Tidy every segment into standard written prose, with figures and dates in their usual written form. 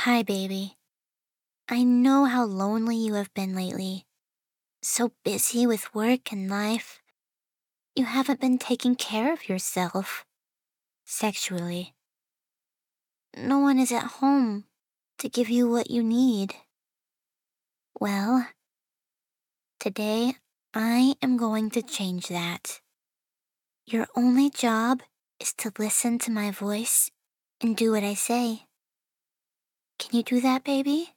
Hi, baby. I know how lonely you have been lately. So busy with work and life. You haven't been taking care of yourself sexually. No one is at home to give you what you need. Well, today I am going to change that. Your only job is to listen to my voice and do what I say. Can you do that, baby?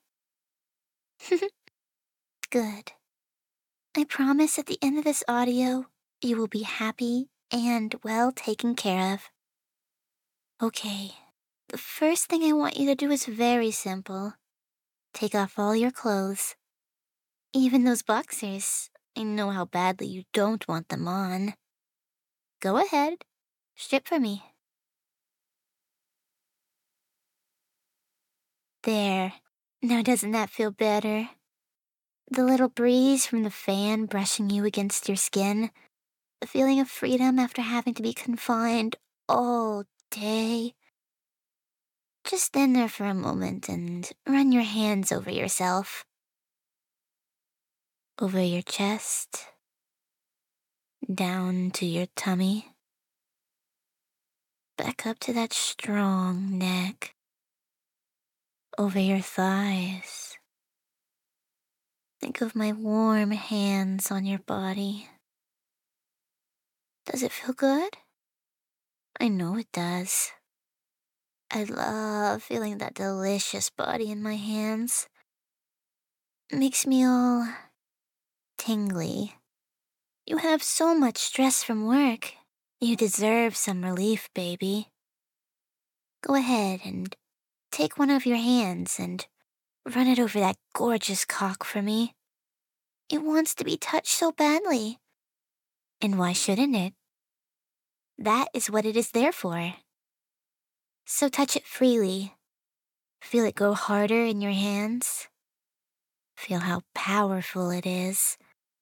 Good. I promise at the end of this audio, you will be happy and well taken care of. Okay, the first thing I want you to do is very simple. Take off all your clothes, even those boxers. I know how badly you don't want them on. Go ahead, strip for me. There. Now doesn't that feel better? The little breeze from the fan brushing you against your skin, the feeling of freedom after having to be confined all day. Just stand there for a moment and run your hands over yourself, over your chest, down to your tummy, back up to that strong neck, over your thighs. Think of my warm hands on your body. Does it feel good? I know it does. I love feeling that delicious body in my hands. It makes me all tingly. You have so much stress from work. You deserve some relief, baby. Go ahead and take one of your hands and run it over that gorgeous cock for me. It wants to be touched so badly. And why shouldn't it? That is what it is there for. So touch it freely. Feel it grow harder in your hands. Feel how powerful it is.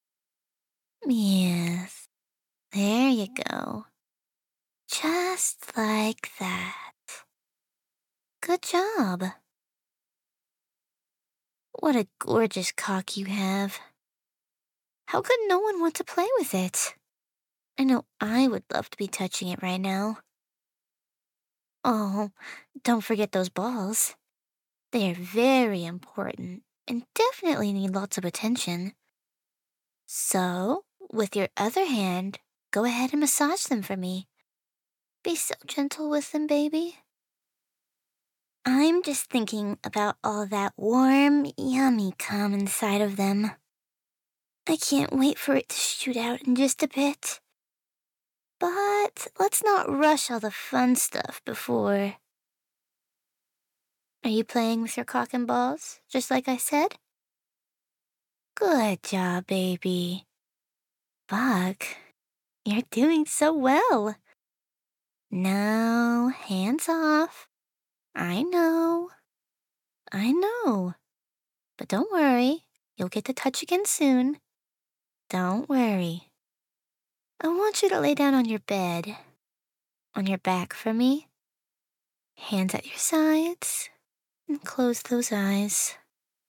Yes, there you go. Just like that. Good job. What a gorgeous cock you have. How could no one want to play with it? I know I would love to be touching it right now. Oh, don't forget those balls. They are very important and definitely need lots of attention. So, with your other hand, go ahead and massage them for me. Be so gentle with them, baby. I'm just thinking about all that warm, yummy cum inside of them. I can't wait for it to shoot out in just a bit. But let's not rush all the fun stuff before. Are you playing with your cock and balls, just like I said? Good job, baby. Buck, you're doing so well. Now, hands off. I know. I know. But don't worry, you'll get to touch again soon. Don't worry. I want you to lay down on your bed, on your back for me. Hands at your sides, and close those eyes.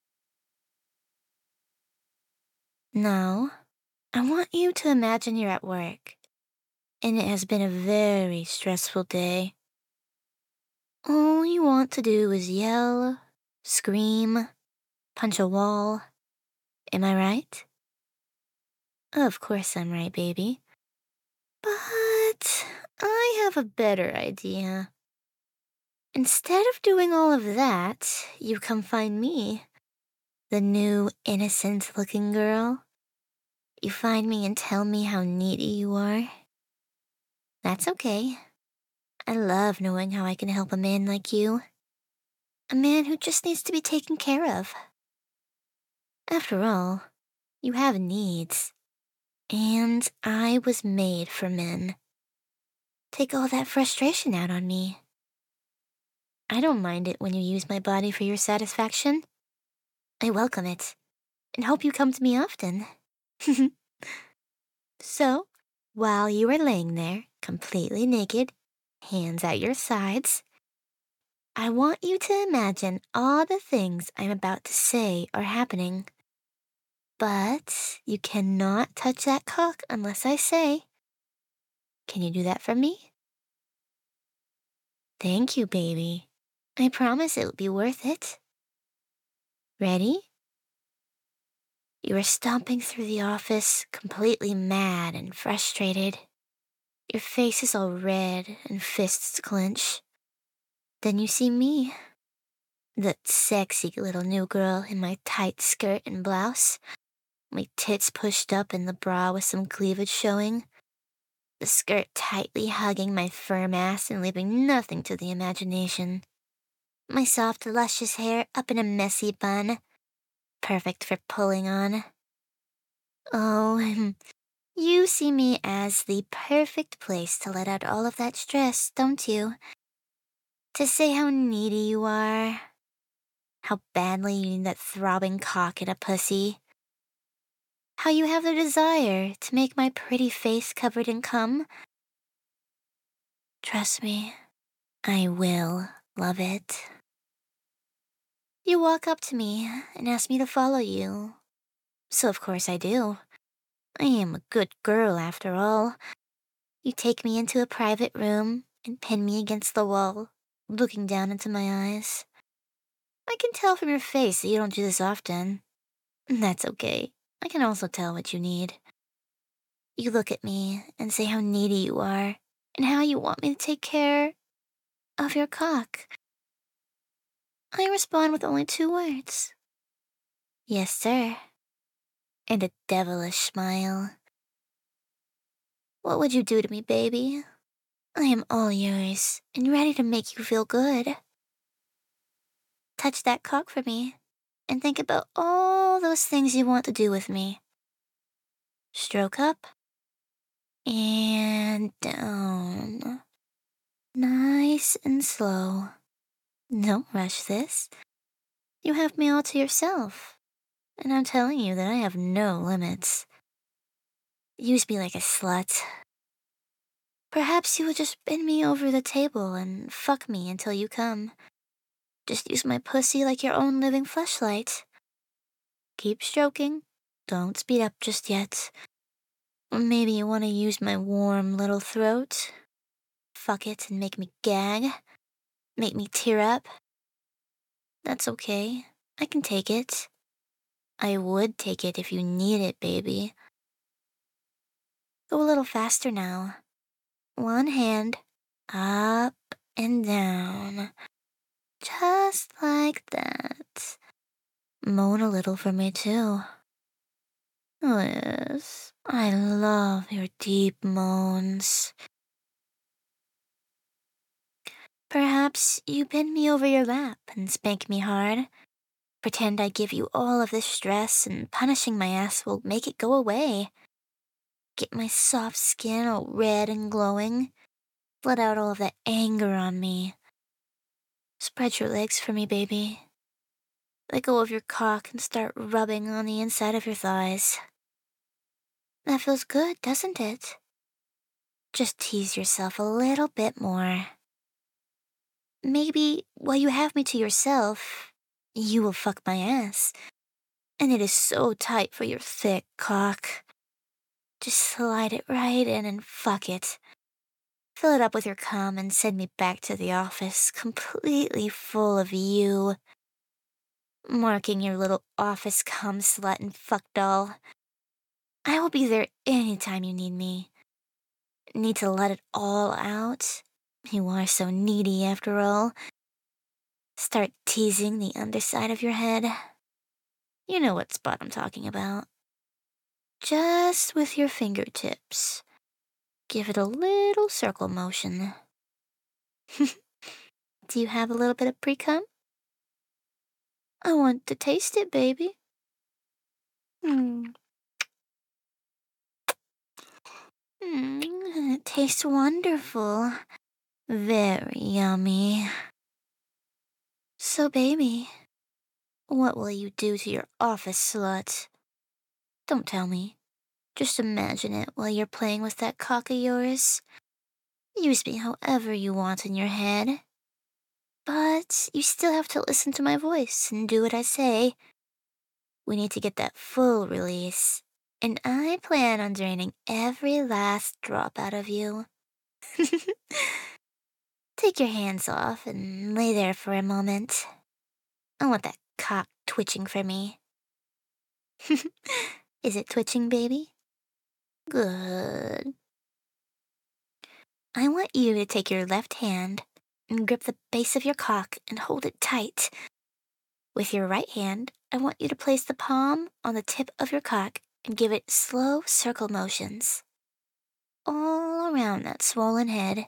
Now, I want you to imagine you're at work, and it has been a very stressful day. All you want to do is yell, scream, punch a wall. Am I right? Of course I'm right, baby. But I have a better idea. Instead of doing all of that, you come find me, the new innocent looking girl. You find me and tell me how needy you are. That's okay. I love knowing how I can help a man like you. A man who just needs to be taken care of. After all, you have needs. And I was made for men. Take all that frustration out on me. I don't mind it when you use my body for your satisfaction. I welcome it, and hope you come to me often. So, while you are laying there, completely naked, hands at your sides, I want you to imagine all the things I'm about to say are happening. But you cannot touch that cock unless I say. Can you do that for me? Thank you, baby. I promise it will be worth it. Ready? You are stomping through the office, completely mad and frustrated. Your face is all red and fists clench. Then you see me, that sexy little new girl in my tight skirt and blouse, my tits pushed up in the bra with some cleavage showing, the skirt tightly hugging my firm ass and leaving nothing to the imagination. My soft, luscious hair up in a messy bun, perfect for pulling on. Oh, you see me as the perfect place to let out all of that stress, don't you? To say how needy you are, how badly you need that throbbing cock in a pussy, how you have the desire to make my pretty face covered in cum. Trust me, I will love it. You walk up to me and ask me to follow you. So of course I do. I am a good girl after all. You take me into a private room and pin me against the wall, looking down into my eyes. I can tell from your face that you don't do this often. That's okay. I can also tell what you need. You look at me and say how needy you are and how you want me to take care of your cock. I respond with only 2 words. Yes, sir. And a devilish smile. What would you do to me, baby? I am all yours and ready to make you feel good. Touch that cock for me and think about all those things you want to do with me. Stroke up and down. Nice and slow. Don't rush this. You have me all to yourself, and I'm telling you that I have no limits. Use me like a slut. Perhaps you will just bend me over the table and fuck me until you come. Just use my pussy like your own living fleshlight. Keep stroking. Don't speed up just yet. Or maybe you want to use my warm little throat. Fuck it and make me gag. Make me tear up. That's okay. I can take it. I would take it if you need it, baby. Go a little faster now. One hand, up and down. Just like that. Moan a little for me, too. Oh, yes. I love your deep moans. Perhaps you bend me over your lap and spank me hard. Pretend I give you all of this stress and punishing my ass will make it go away. Get my soft skin all red and glowing. Let out all of that anger on me. Spread your legs for me, baby. Let go of your cock and start rubbing on the inside of your thighs. That feels good, doesn't it? Just tease yourself a little bit more. Maybe while you have me to yourself, you will fuck my ass. And it is so tight for your thick cock. Just slide it right in and fuck it. Fill it up with your cum and send me back to the office completely full of you. Marking your little office cum slut and fuck doll. I will be there anytime you need me. Need to let it all out? You are so needy after all. Start teasing the underside of your head. You know what spot I'm talking about. Just with your fingertips. Give it a little circle motion. Do you have a little bit of pre-cum? I want to taste it, baby. Mm. It tastes wonderful. Very yummy. So, baby, what will you do to your office slut? Don't tell me. Just imagine it while you're playing with that cock of yours. Use me however you want in your head. But you still have to listen to my voice and do what I say. We need to get that full release. And I plan on draining every last drop out of you. Take your hands off and lay there for a moment. I want that cock twitching for me. Is it twitching, baby? Good. I want you to take your left hand and grip the base of your cock and hold it tight. With your right hand, I want you to place the palm on the tip of your cock and give it slow circle motions all around that swollen head.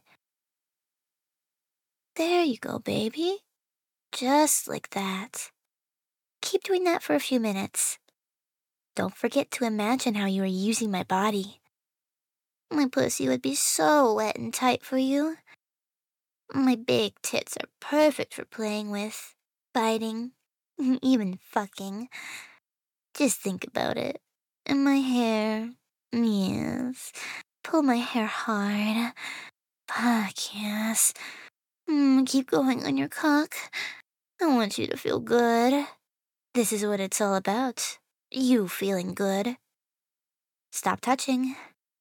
There you go, baby. Just like that. Keep doing that for a few minutes. Don't forget to imagine how you are using my body. My pussy would be so wet and tight for you. My big tits are perfect for playing with, biting, even fucking. Just think about it. And my hair, yes. Pull my hair hard. Fuck yes. Keep going on your cock. I want you to feel good. This is what it's all about. You feeling good. Stop touching.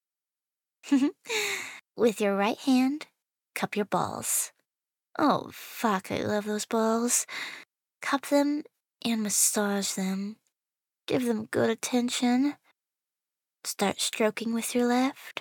With your right hand, cup your balls. Oh, fuck, I love those balls. Cup them and massage them. Give them good attention. Start stroking with your left.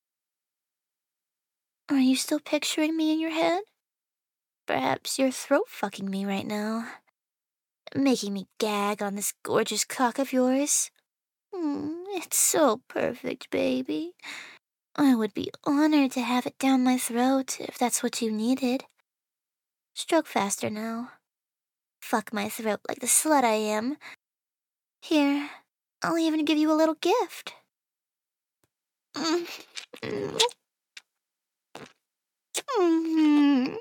Are you still picturing me in your head? Perhaps you're throat fucking me right now, making me gag on this gorgeous cock of yours. It's so perfect, baby. I would be honored to have it down my throat if that's what you needed. Stroke faster now. Fuck my throat like the slut I am. Here, I'll even give you a little gift. Mm, mm, mm,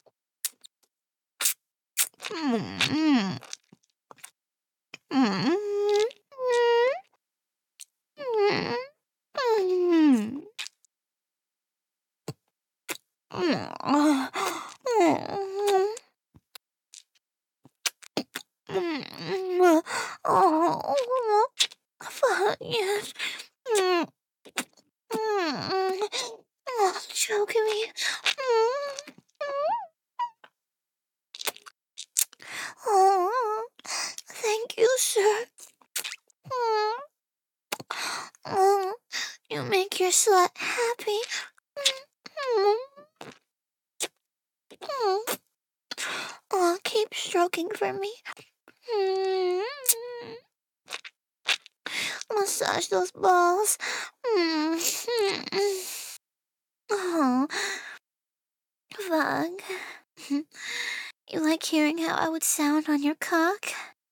mm, mm, mm, mm, Oh, fuck yes. Choking me. Oh, thank you, sir. Oh, you make your slut happy. Oh, keep stroking for me. Massage those balls. Oh, fuck. You like hearing how I would sound on your cock?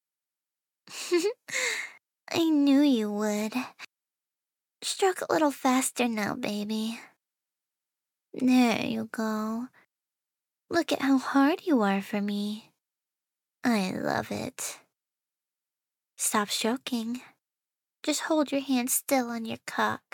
I knew you would. Stroke a little faster now, baby. There you go. Look at how hard you are for me. I love it. Stop stroking. Just hold your hand still on your cock.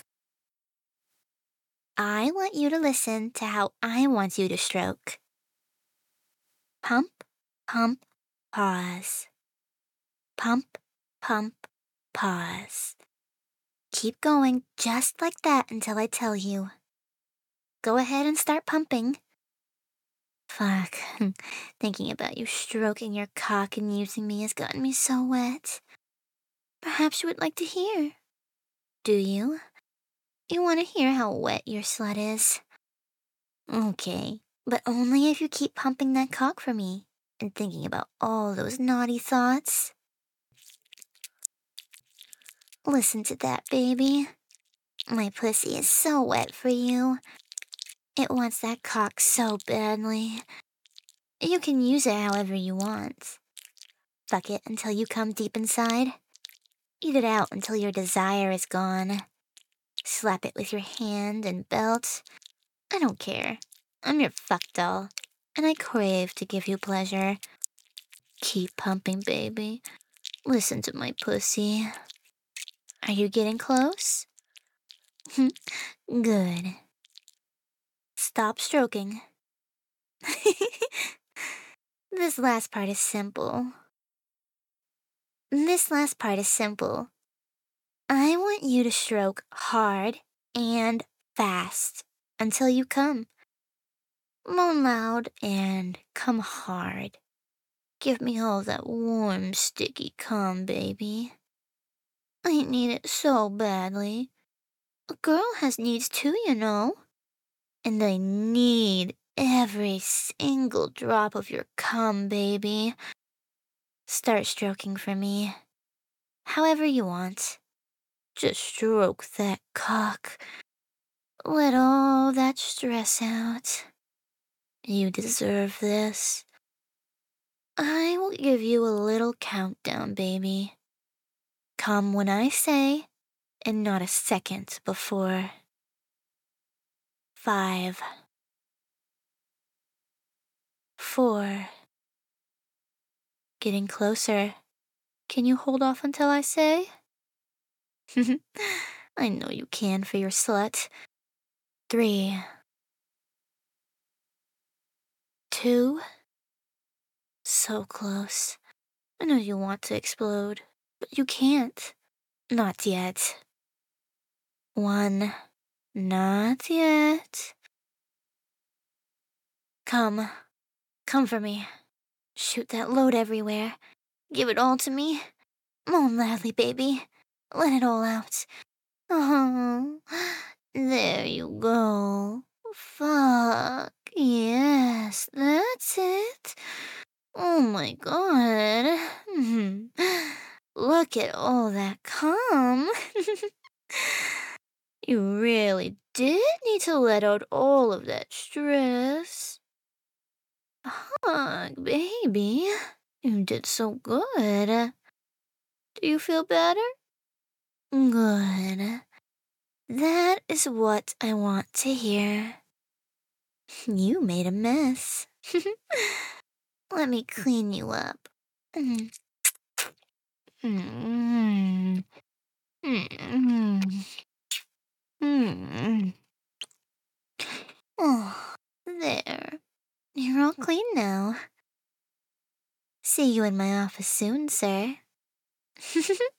I want you to listen to how I want you to stroke. Pump, pump, pause. Pump, pump, pause. Keep going just like that until I tell you. Go ahead and start pumping. Fuck. Thinking about you stroking your cock and using me has gotten me so wet. Perhaps you would like to hear. Do you? You want to hear how wet your slut is? Okay, but only if you keep pumping that cock for me and thinking about all those naughty thoughts. Listen to that, baby. My pussy is so wet for you. It wants that cock so badly. You can use it however you want. Fuck it until you come deep inside. Eat it out until your desire is gone. Slap it with your hand and belt. I don't care. I'm your fuck doll, and I crave to give you pleasure. Keep pumping, baby. Listen to my pussy. Are you getting close? Good. Stop stroking. This last part is simple. This last part is simple. I want you to stroke hard and fast until you come. Moan loud and come hard. Give me all that warm, sticky cum, baby. I need it so badly. A girl has needs too, you know. And I need every single drop of your cum, baby. Start stroking for me. However you want. Just stroke that cock. Let all that stress out. You deserve this. I will give you a little countdown, baby. Come when I say, and not a second before. 5, 4. Getting closer. Can you hold off until I say? I know you can for your slut. 3, 2. So close. I know you want to explode, but you can't. Not yet. 1. Not yet. Come. Come for me. Shoot that load everywhere. Give it all to me. Moan loudly, baby. Let it all out. Oh, there you go. Fuck. Yes, that's it. Oh my god. Look at all that cum. You really did need to let out all of that stress. Hug, baby. You did so good. Do you feel better? Good. That is what I want to hear. You made a mess. Let me clean you up. Mm. Mm. Mm. Mm. Oh, there. You're all clean now. See you in my office soon, sir.